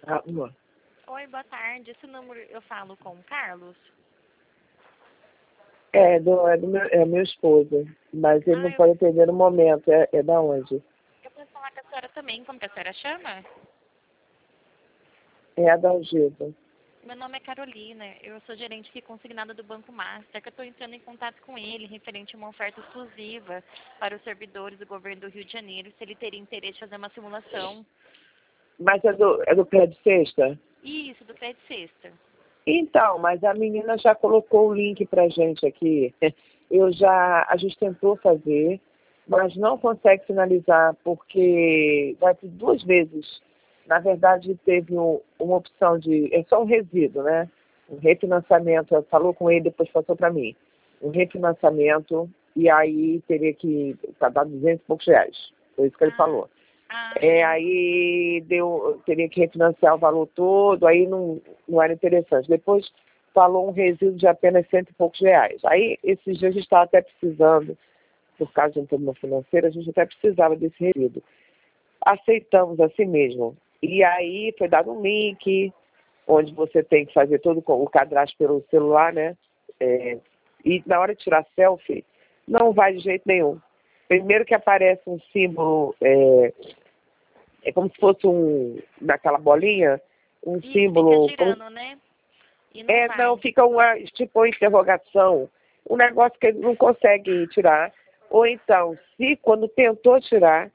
Alô? Oi, boa tarde. Esse número eu falo com o Carlos? É meu esposo, mas ele não Eu pode atender no momento. É da onde? posso falar com a senhora também. Como que a senhora chama? É a da Algida. Meu nome é Carolina. Eu sou gerente aqui consignada do Banco Master, que eu estou entrando em contato com ele referente a uma oferta exclusiva para os servidores do governo do Rio de Janeiro, se ele teria interesse em fazer uma simulação. Mas é do prédio sexta? Isso, do Crédito Sexta. Então, mas a menina já colocou o link pra gente aqui. A gente tentou fazer, mas não consegue finalizar, porque vai por 2 vezes. Na verdade, teve uma opção é só um resíduo, né? Um refinanciamento, ela falou com ele, depois passou para mim. Um refinanciamento, e aí teria que pagar 200 e poucos reais. Foi isso que ele falou. Aí teria que refinanciar o valor todo, aí não era interessante. Depois falou um resíduo de apenas 100 e poucos reais. Aí, esses dias a gente estava até precisando, por causa de um problema financeiro, a gente até precisava desse resíduo. Aceitamos assim mesmo. E aí foi dado um link, onde você tem que fazer todo o cadastro pelo celular, né? E na hora de tirar selfie, não vai de jeito nenhum. Primeiro que aparece um símbolo, é como se fosse naquela bolinha, um Isso, símbolo. fica girando, né? E não vai. Não, fica tipo uma interrogação, um negócio que ele não consegue tirar. Ou então, se quando tentou tirar,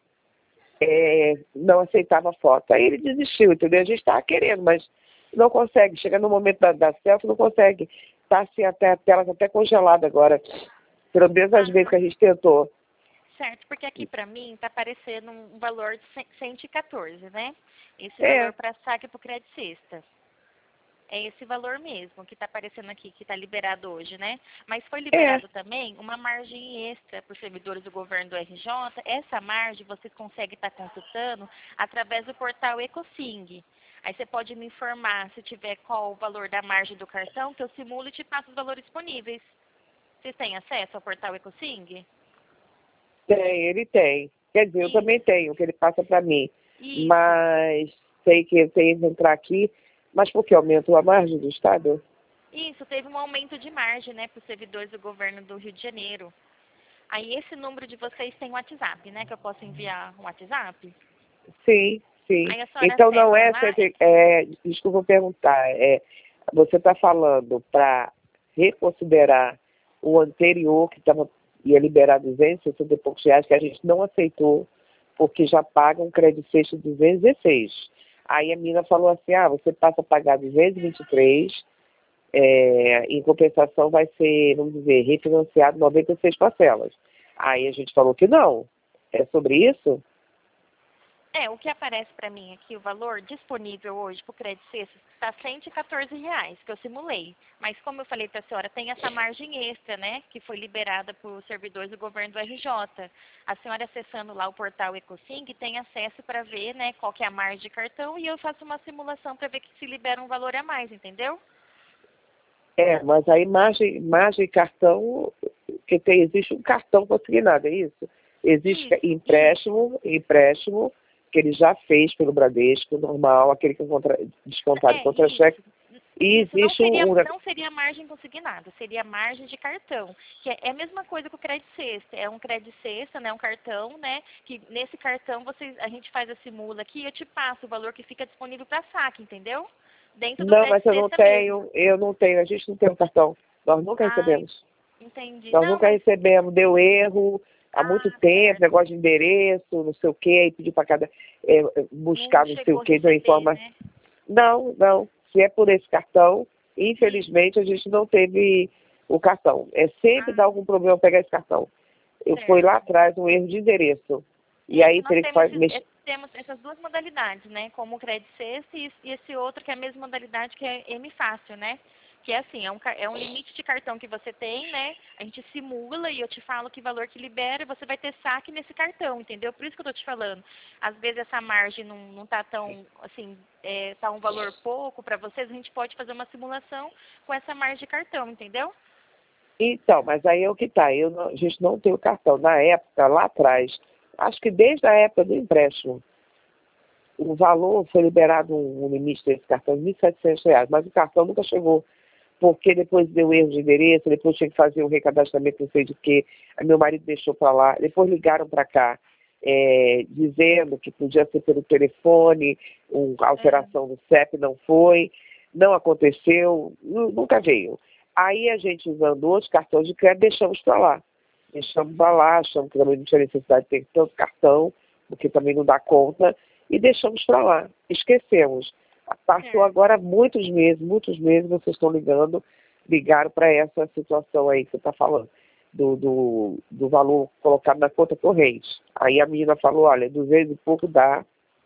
não aceitava a foto. Aí ele desistiu, entendeu? A gente estava querendo, mas não consegue. Chega no momento da selfie, não consegue. Está assim, até a tela tá até congelada agora. Pelo menos as vezes que a gente tentou. Certo, porque aqui para mim está aparecendo um valor de 114, né? Esse É, valor para saque para o Crédito Sexta. É esse valor mesmo que está aparecendo aqui, que está liberado hoje, né? Mas foi é. liberado também uma margem extra para os servidores do governo do RJ. Essa margem vocês conseguem estar consultando através do portal EcoSing. Aí você pode me informar se tiver qual o valor da margem do cartão, que eu simulo e te passo os valores disponíveis. Vocês têm acesso ao portal EcoSing? Ele tem. Quer dizer, eu também tenho, que ele passa para mim. Isso. Mas sei que ele tem que entrar aqui. Mas por que aumentou a margem do Estado? Isso, teve um aumento de margem, né, para os servidores do governo do Rio de Janeiro. Aí esse número de vocês tem WhatsApp, né, que eu posso enviar um WhatsApp? Sim, sim. Aí a senhora Então não acessa é, lá. desculpa perguntar, você está falando para reconsiderar o anterior, que ia liberar 260 e poucos reais, que a gente não aceitou, porque já paga um crédito sexto de 216. Aí a menina falou assim, você passa a pagar 223, em compensação vai ser, vamos dizer, refinanciado 96 parcelas. Aí a gente falou que não. É sobre isso? O que aparece para mim aqui, o valor disponível hoje para o crédito sexto está R$ 114, que eu simulei. Mas como eu falei para a senhora, tem essa margem extra, né, que foi liberada para os servidores do governo do RJ. A senhora acessando lá o portal EcoSing tem acesso para ver, né, qual que é a margem de cartão e eu faço uma simulação para ver que se libera um valor a mais, entendeu? Mas aí margem e cartão, existe um cartão consignado, é isso? Existe empréstimo que ele já fez pelo Bradesco, normal, aquele que é descontado contra cheque. E Isso existe não seria margem consignada, seria margem de cartão, que é a mesma coisa que o crédito sexta. É um crédito sexta, né, um cartão, né, que nesse cartão a gente faz a simula aqui e eu te passo o valor que fica disponível para saque, entendeu? Dentro do Não, mas crédito sexta mesmo. eu não tenho, a gente não tem um cartão. Nós nunca Ai, recebemos. entendi. Nós Não, nunca mas recebemos, deu erro há muito tempo, certo. negócio de endereço, não sei o quê, aí pediu para buscar Não não sei o chegou a quê, da receber, informação. né? Não. Se é por esse cartão, infelizmente a gente não teve o cartão. Sempre dá algum problema pegar esse cartão. Foi lá Certo. atrás um erro de endereço. E Isso, aí nós teria que temos, mexer. temos essas duas modalidades, né? Como o crédito sexta e esse outro que é a mesma modalidade que é M Fácil, né? Que é assim, é um limite de cartão que você tem, né? A gente simula e eu te falo que valor que libera, você vai ter saque nesse cartão, entendeu? Por isso que eu tô te falando. Às vezes essa margem não tá tão, assim, tá um valor pouco para vocês, a gente pode fazer uma simulação com essa margem de cartão, entendeu? Então, mas aí é o que está. A gente não tem o cartão. Na época, lá atrás, acho que desde a época do empréstimo, o valor foi liberado um limite desse cartão de R$ 1.700, mas o cartão nunca chegou, porque depois deu erro de endereço, depois tinha que fazer um recadastramento, não sei de quê, aí meu marido deixou para lá, depois ligaram para cá, dizendo que podia ser pelo telefone, a alteração do CEP não foi, não aconteceu, nunca veio. Aí a gente, usando outros cartões de crédito, deixamos para lá. Deixamos para lá, achamos que também não tinha necessidade de ter tanto cartão, porque também não dá conta, e deixamos para lá. Esquecemos. Passou agora muitos meses, vocês estão ligaram para essa situação aí que você está falando, do valor colocado na conta corrente. Aí a menina falou, olha, 200 e pouco dá.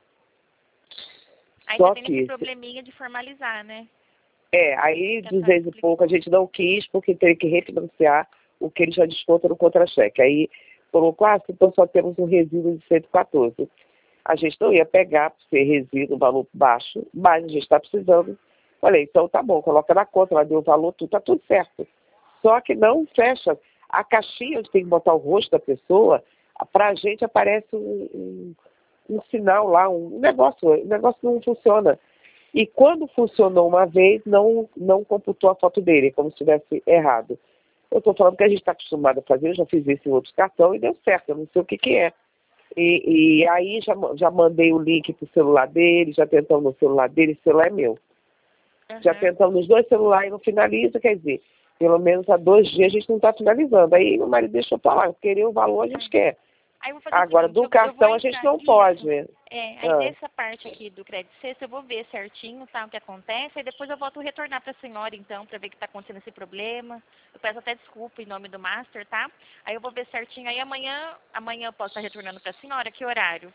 Aí Só você tem que esse probleminha de formalizar, né? aí 200 e pouco a gente não quis, porque teria que refinanciar o que ele já desconta no contra-cheque. Aí colocou, então só temos um resíduo de 114. A gente não ia pegar por ser resíduo, valor baixo, mas a gente está precisando. Falei, então tá bom, coloca na conta, ela deu o valor, tá tudo certo. Só que não fecha. A caixinha onde tem que botar o rosto da pessoa, para a gente aparece um sinal lá, o negócio não funciona. E quando funcionou uma vez, não computou a foto dele, como se tivesse errado. Eu estou falando que a gente está acostumado a fazer, eu já fiz isso em outros cartões e deu certo, eu não sei o que é. E aí já mandei o link para o celular dele, já tentamos no celular dele, o celular é meu. Já tentamos nos dois celulares e não finaliza, quer dizer, pelo menos há 2 dias a gente não está finalizando. Aí meu marido deixou para lá, querer o valor a gente quer. Agora, do cartão a gente não pode, né? Aí dessa parte aqui do crédito sexta eu vou ver certinho, tá, o que acontece, aí depois eu volto a retornar para a senhora, então, para ver o que está acontecendo esse problema. Eu peço até desculpa em nome do Master, tá? Aí eu vou ver certinho, aí amanhã eu posso estar retornando para a senhora, que horário?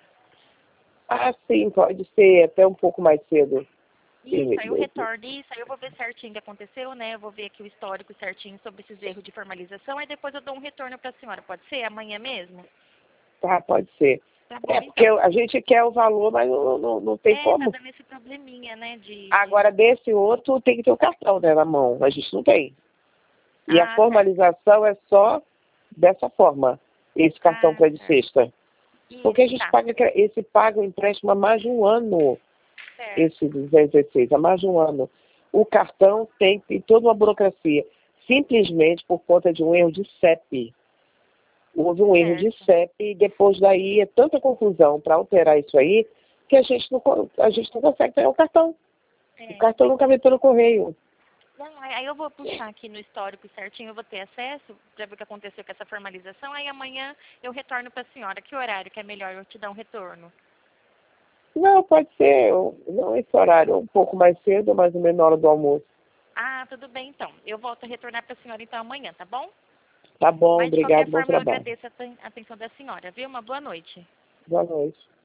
Ah, sim, pode ser até um pouco mais cedo. Isso, aí eu retorno isso, aí eu vou ver certinho o que aconteceu, né? Eu vou ver aqui o histórico certinho sobre esses erros de formalização, aí depois eu dou um retorno para a senhora, pode ser? Amanhã mesmo? Tá, pode ser. Tá bom, Porque a gente quer o valor, mas não tem como. Tá dando esse probleminha, né? Agora, desse outro, tem que ter o cartão, né, na mão. A gente não tem. E a formalização é só dessa forma, esse cartão crédito sexta. Porque a gente paga o empréstimo há mais de um ano. Esse 216, há mais de um ano. O cartão tem toda uma burocracia. Simplesmente por conta de um erro de CEP. Houve um erro de CEP e depois daí é tanta confusão para alterar isso aí que a gente não consegue pegar o cartão. O cartão nunca vem pelo correio. Não, aí eu vou puxar aqui no histórico certinho, eu vou ter acesso para ver o que aconteceu com essa formalização, aí amanhã eu retorno para a senhora. Que horário que é melhor eu te dar um retorno? Não, pode ser, não esse horário, um pouco mais cedo, mais ou menos na hora do almoço. Ah, tudo bem então. Eu volto a retornar para a senhora então amanhã, tá bom? Tá bom, Mas, obrigado, de bom qualquer forma, eu trabalho. agradeço a atenção da senhora, viu? Uma boa noite. Boa noite.